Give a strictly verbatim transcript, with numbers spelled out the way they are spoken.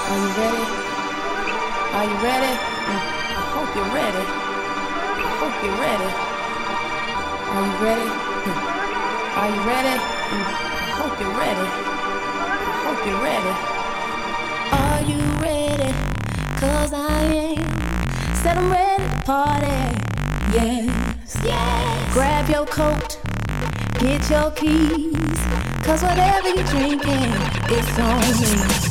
Are you ready? Are you ready? I hope you're ready. I hope you're ready. Are you ready? Are you ready? I hope you're ready. I hope you're ready. Are you ready? Cause I am. Said I'm ready to party. Yes. Yes. Grab your coat. Get your keys. Cause whatever you're drinking, it's on me.